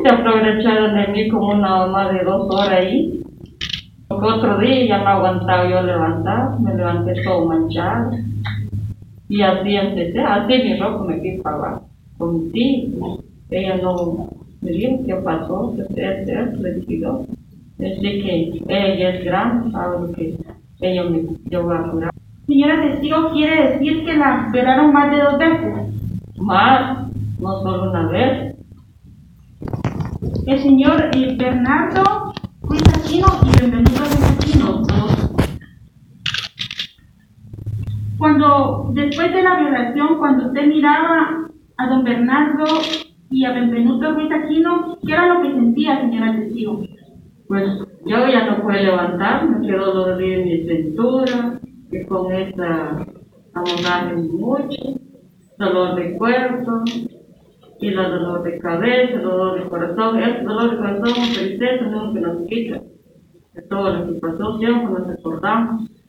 Se aprovecharon de mí como una más de 2 horas ahí. Porque otro día ya no aguantaba yo levantar, me levanté todo manchado. Y así empecé, así mi ropa me fui para abajo. Con mi tía, ella no me dijo qué pasó, que se retiró. Desde que ella es grande, sabe lo que ella me llevó a curar. Señora testigo, ¿quiere decir que la violaron más de 2 veces? Más, no solo una vez. El señor Bernardo Ruiz Aquino y Benvenuto Ruiz Aquino. Cuando, después de la violación, cuando usted miraba a don Bernardo y a Benvenuto Ruiz Aquino, ¿qué era lo que sentía, señora testigo? Pues yo ya no puedo levantar, me quedó dolor en mi cintura, que con esta amonaje mucho, dolor de cuerpo, y el dolor de cabeza, el dolor de corazón. Este dolor de corazón, tristeza, no se nos quita. De todo lo que pasó, siempre nos acordamos.